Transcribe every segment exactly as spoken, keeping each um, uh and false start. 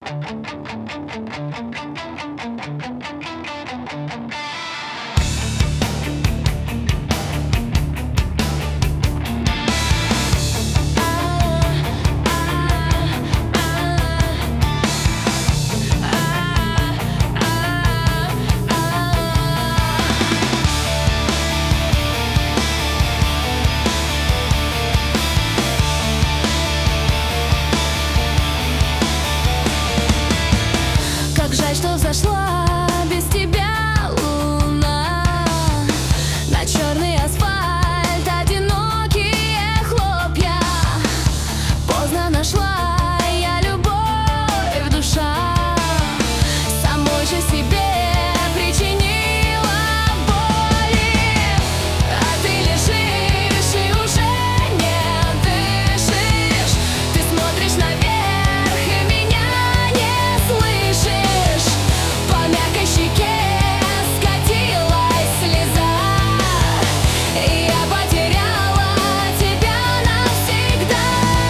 Что зашла без тебя луна на черный асфальт, одинокие хлопья. Поздно нашла я любовь, душа самой же себе причинила боли. А ты лежишь и уже не дышишь. Ты смотришь наверх и меня не слышишь. По мягкой щеке скатилась слеза, и я потеряла тебя навсегда.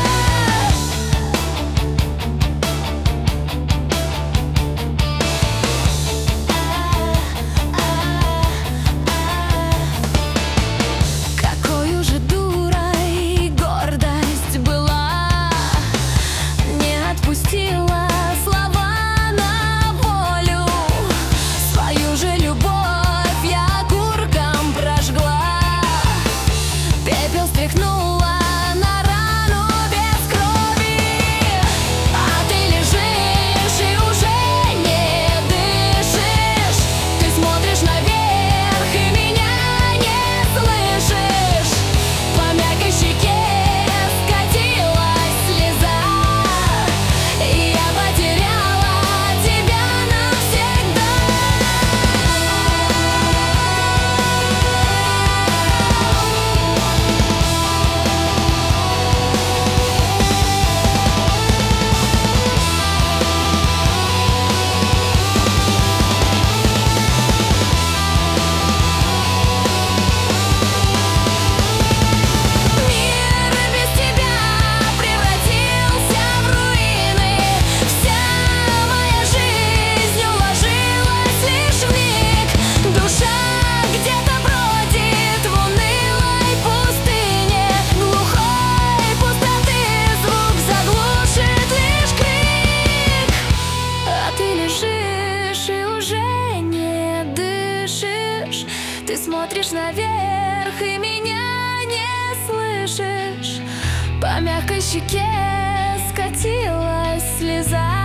Какой же дурой гордость была, не отпустила слова на волю. Свою же любовь я окурком прожгла, пепел стряхнула на рану без крови. А ты лежишь и уже не дышишь. Ты смотришь наверх и меня не слышишь. По мягкой щеке скатилась слеза, и я потеряла тебя навсегда. Мир без тебя превратился в руины. Вся моя жизнь уложилась лишь в миг. Душа где-то бродит в унылой пустыне. Глухой пустоты звук заглушит лишь крик. А ты лежишь и уже не дышишь. Ты смотришь наверх и меня не слышишь. По мягкой щеке скатилась слеза.